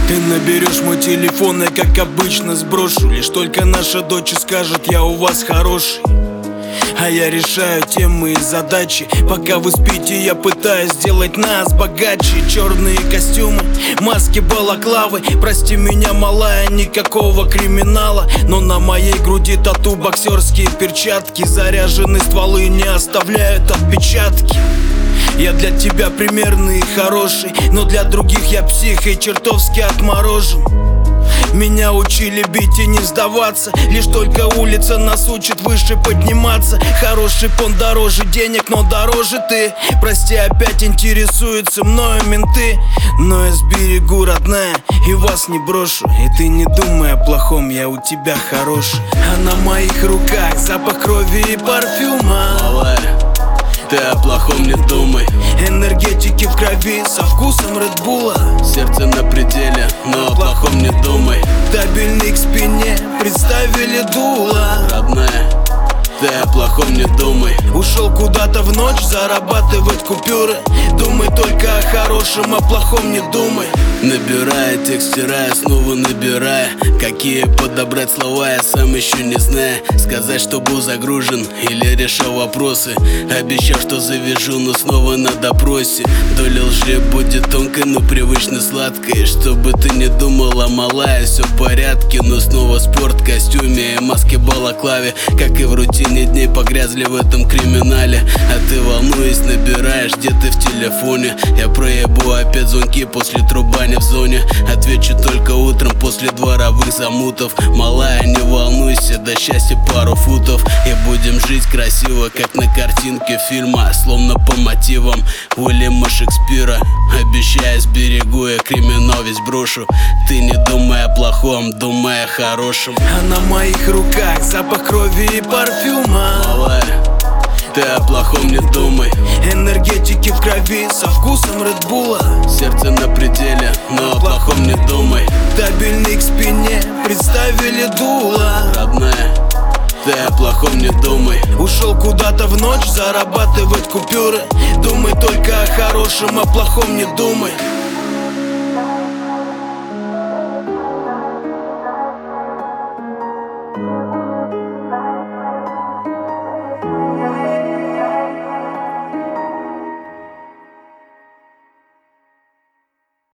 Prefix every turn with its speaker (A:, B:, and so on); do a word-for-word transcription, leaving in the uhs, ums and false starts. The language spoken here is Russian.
A: Ты наберешь мой телефон, я как обычно сброшу. Лишь только наша дочь скажет: я у вас хороший. А я решаю темы и задачи. Пока вы спите, я пытаюсь сделать нас богаче. Черные костюмы, маски, балаклавы. Прости меня, малая, никакого криминала. Но на моей груди тату, боксерские перчатки. Заряженные стволы не оставляют отпечатки. Я для тебя примерный и хороший, но для других я псих и чертовски отморожен. Меня учили бить и не сдаваться. Лишь только улица нас учит выше подниматься. Хороший пон дороже денег, но дороже ты. Прости, опять интересуются мною менты. Но я сберегу, родная, и вас не брошу. И ты не думай о плохом, я у тебя хороший. А на моих руках запах крови и парфюма.
B: Малая, ты о плохом не думай.
A: Энергетики в крови со вкусом Редбула.
B: Сердце на пределе, но о плохом не думай.
A: Табельник к спине, представили дуло.
B: Родная, ты о плохом не думай.
A: Ушел куда-то в ночь зарабатывать купюры. Думай только о хорошем, о плохом не думай.
B: Набирая текст, стирая, снова набирая. Какие подобрать слова, я сам еще не знаю. Сказать, что был загружен или решал вопросы. Обещал, что завяжу, но снова на допросе. Доля лжи будет тонкой, но привычно сладкой. Чтобы ты не думала, малая, все в порядке. Но снова спорт в костюме и маске балаклаве. Как и в рутине дней погрязли в этом криминале. А ты, волнуясь, набираешь, где ты в телефоне. Я проебу опять звонки после трубани в зоне. Отвечу только утром после дворовых замутов. Малая, не волнуйся, до счастья пару футов. И будем жить красиво, как на картинке фильма. Словно по мотивам Уильяма Шекспира. Обещаю, сберегу, я криминал весь брошу. Ты не думай о плохом, думай о хорошем.
A: А на моих руках запах крови и парфюма.
B: Малая, ты о плохом не думай.
A: Энергетики в крови со вкусом Редбула.
B: Сердце на пределе, но о плохом не думай.
A: Табельник к спине, представили дуло.
B: Родная, ты о плохом не думай.
A: Ушел куда-то в ночь зарабатывать купюры. Думай только о хорошем, о плохом не думай.
C: Yeah.